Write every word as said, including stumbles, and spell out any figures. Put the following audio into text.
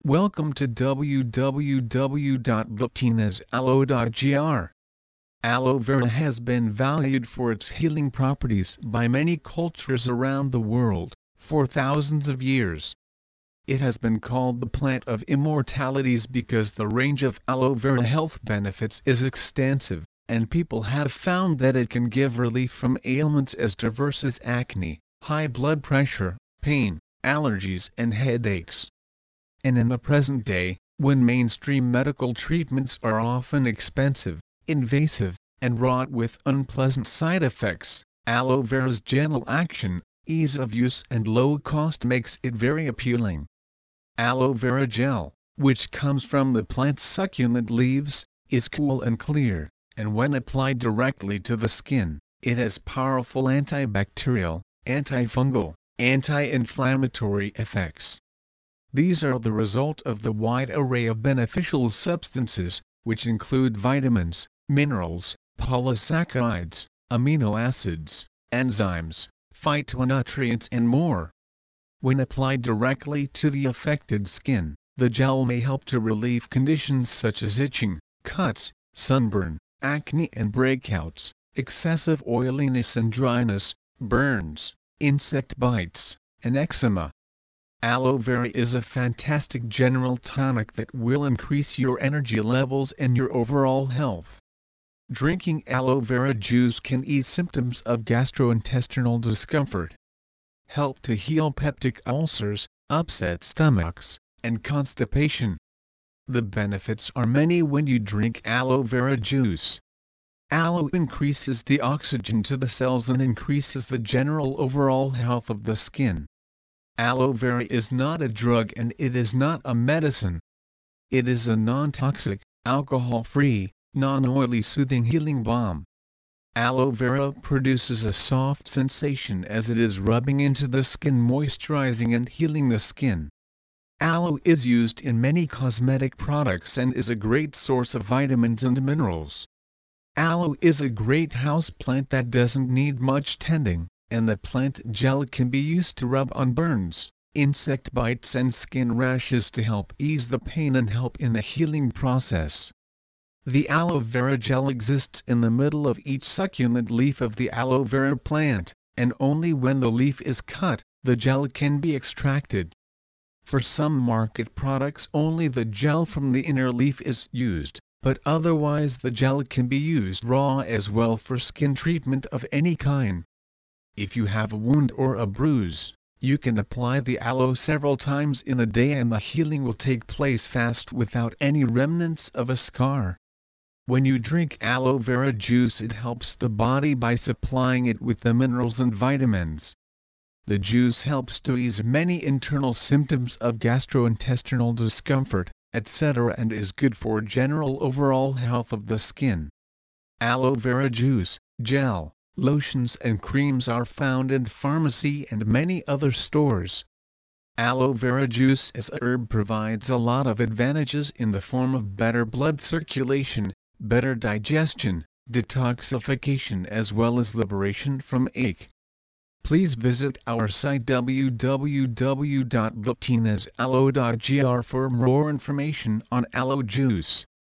Welcome to w w w dot the tines aloe dot g r. Aloe vera has been valued for its healing properties by many cultures around the world, for thousands of years. It has been called the plant of immortalities because the range of aloe vera health benefits is extensive, and people have found that it can give relief from ailments as diverse as acne, high blood pressure, pain, allergies and headaches. And in the present day, when mainstream medical treatments are often expensive, invasive, and wrought with unpleasant side effects, aloe vera's gentle action, ease of use and low cost makes it very appealing. Aloe vera gel, which comes from the plant's succulent leaves, is cool and clear, and when applied directly to the skin, it has powerful antibacterial, antifungal, anti-inflammatory effects. These are the result of the wide array of beneficial substances, which include vitamins, minerals, polysaccharides, amino acids, enzymes, phytonutrients and more. When applied directly to the affected skin, the gel may help to relieve conditions such as itching, cuts, sunburn, acne and breakouts, excessive oiliness and dryness, burns, insect bites, and eczema. Aloe vera is a fantastic general tonic that will increase your energy levels and your overall health. Drinking aloe vera juice can ease symptoms of gastrointestinal discomfort, help to heal peptic ulcers, upset stomachs, and constipation. The benefits are many when you drink aloe vera juice. Aloe increases the oxygen to the cells and increases the general overall health of the skin. Aloe vera is not a drug and it is not a medicine. It is a non-toxic, alcohol-free, non-oily soothing healing balm. Aloe vera produces a soft sensation as it is rubbing into the skin, moisturizing and healing the skin. Aloe is used in many cosmetic products and is a great source of vitamins and minerals. Aloe is a great house plant that doesn't need much tending, and the plant gel can be used to rub on burns, insect bites and skin rashes to help ease the pain and help in the healing process. The aloe vera gel exists in the middle of each succulent leaf of the aloe vera plant, and only when the leaf is cut, the gel can be extracted. For some market products only the gel from the inner leaf is used, but otherwise the gel can be used raw as well for skin treatment of any kind. If you have a wound or a bruise, you can apply the aloe several times in a day and the healing will take place fast without any remnants of a scar. When you drink aloe vera juice, it helps the body by supplying it with the minerals and vitamins. The juice helps to ease many internal symptoms of gastrointestinal discomfort, et cetera and is good for general overall health of the skin. Aloe vera juice, gel, lotions and creams are found in pharmacy and many other stores. Aloe vera juice as a herb provides a lot of advantages in the form of better blood circulation, better digestion, detoxification as well as liberation from ache. Please visit our site w w w dot the tines aloe dot g r for more information on aloe juice.